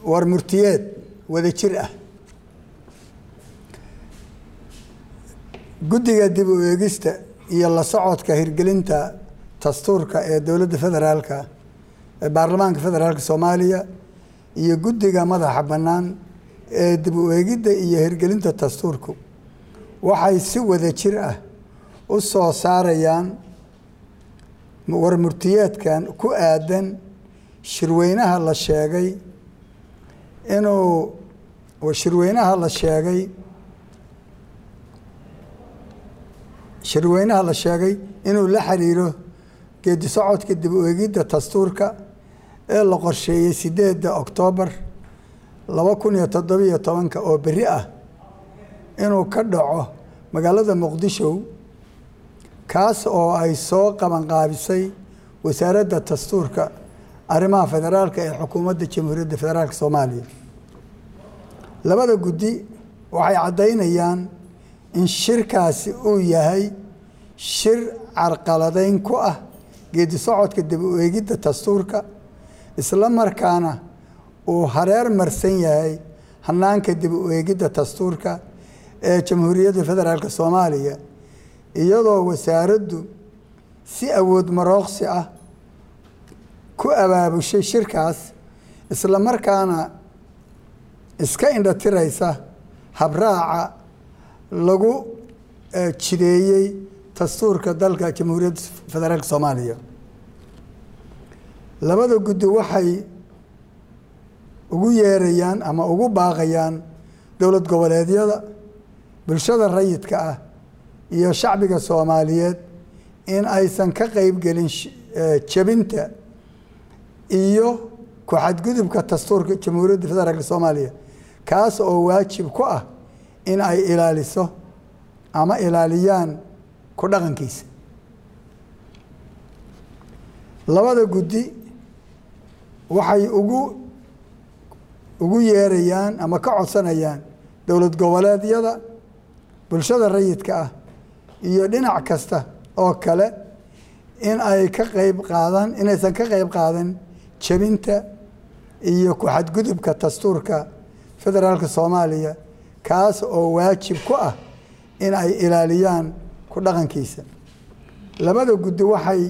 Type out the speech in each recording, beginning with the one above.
warmurtiyeed wada jir ah guddiga dib u eegista iyo la socodka hirgelinta dastuurka ee dowladda federaalka ee baarlamaanka federaalka Soomaaliya iyo guddiga madaxa bannaan ee dib u eegidda iyo hirgelinta dastuurku waxay si wada jir ah u soo saarayaan warmurtiyeedkan ku aadan shirweynaha la sheegay inuu la xiriiro geedi socodka dib u eegidda dastuurka ee la qorsheeyay 8 Oktoobar 2017 oo berri ah inuu ka dhaco magaalada Muqdisho kaas oo ay soo qaban qaabisay wasaaradda dastuurka arrimaha federaalka ee xukuumadda Jamhuuriyadda Federaalka Soomaaliya labada guddi waxay cadeynayaan in shirkaasi uu yahay shir carqaladeyn ku ah geedi socodka dib u eegidda dastuurka isla markaana uu hareer marsan yahay hanaanka dib u eegidda dastuurka ee Jamhuuriyadda Federaalka Soomaaliya iyadoo wasaaraddu si awood marooqsi ah ku abaabushay shirkaas isla markaana iska indhatiraysa habraaca lagu jideeyay dastuurka dalka Jamhuuriyadda Federaalka Soomaaliya labada guddi waxay ugu yeerayaan ama ugu baaqayaan dowlad goboleedyada bulshada rayidka ah iyo shacbiga Soomaaliyeed in aysan ka qayb gelin jabinta iyo ku xadgudubka dastuurka Jamhuuriyadda Federaalka Soomaaliya kaas oo waajib ku ah in ay ilaaliso ama ilaaliyaan ku dhaqankiisa labada guddi waxay ugu yeerayaan ama ka codsanayaan dowlad goboleedyada bulshada rayidka ah iyo dhinac kasta oo kale in ay ka qayb qaadan inaysan ka qayb qaadan jabinta iyo ku xadgudubka dastuurka federaalka Soomaaliya kaas oo waajib ku ah in ay ilaaliyaan ku dhaqankiisa labada guddi waxay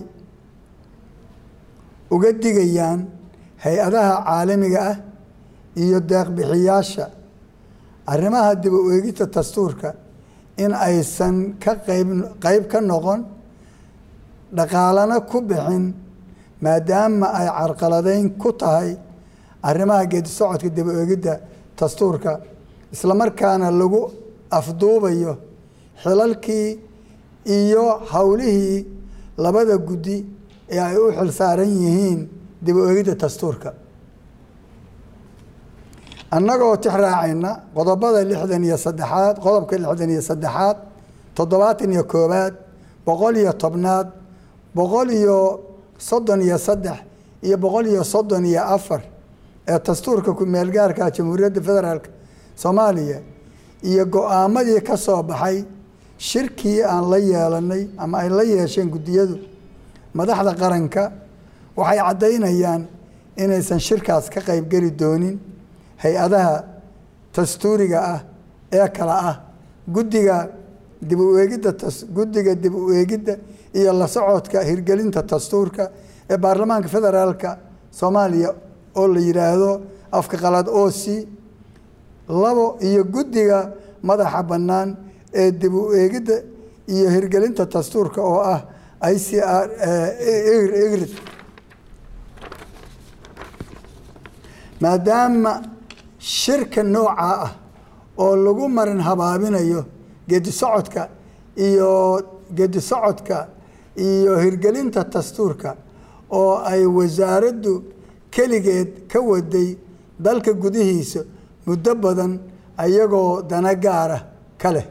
uga digayaan hay'adaha caalamiga ah iyo deeq bixiyaasha arrimaha dib u eegista dastuurka in aysan ka qayb ka noqon dhaqaalana ku bixin maadaama ay carqaladeyn ku tahay arrimaha geedi socodka dib u eegidda dastuurka isla markaana lagu afduubayo xilalkii iyo hawlihii labada guddi ee ay u xil saaran yihiin dib u eegidda dastuurka annagoo tixraacayna qodobada 63 qodobka 63 71 110 133 iyo 134 ee dastuurka ku meel gaarka Jamhuuriyadda Federaalka Soomaaliya iyo go'aamadii ka soo baxay shirkii aan la yeelanay ama ay la yeesheen guddiyadu madaxda qaranka waxay cadeynayaan inaysan shirkaas ka qayb geli doonin hay'adaha dastuuriga ah ee kala ah guddiga dib u eegidda iyo la socodka hirgelinta dastuurka ee baarlamaanka federaalka Soomaaliya oo la yiraahdo afka qalad OC labo iyo guddiga madaxa bannaan ee dib u eegidda iyo hirgelinta dastuurka oo ah ICR maadaama shirka nooca ah oo lagu marin habaabinayo geedi socodka iyo hirgelinta dastuurka oo ay wasaaraddu kaligeed ka waday dalka gudihiisa muddo badan ayagoo dana gaar ah kale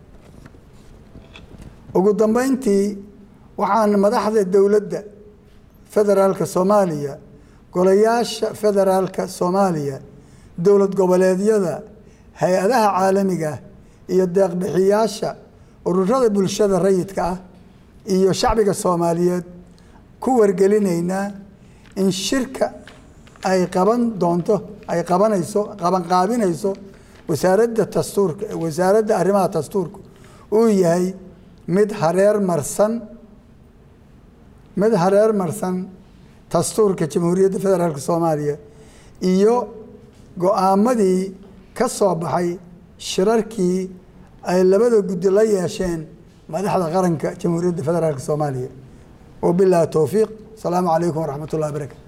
ugu dambeyntii waxaan madaxda dowladda federaalka Soomaaliya golayaasha federaalka Soomaaliya dowlad goboleedyada hay'adaha caalamiga iyo deeq bixiyaasha ururada bulshada rayidka ah iyo shacbiga Soomaaliyeed ku wargelinaynaa in shirka ay qaban doonto ay qabanqaabinayso wasaaradda dastuurka wasaaradda arrimaha dastuurka uu yahay mid hareer marsan dastuurka jamhuuriyadda federaalka Soomaaliya iyo go'aamadii ka soo baxay shirarkii ay labada guddi la yeesheen madaxda qaranka jamhuuriyadda federaalka Soomaaliya وبالله التوفيق السلام عليكم ورحمة الله وبركاته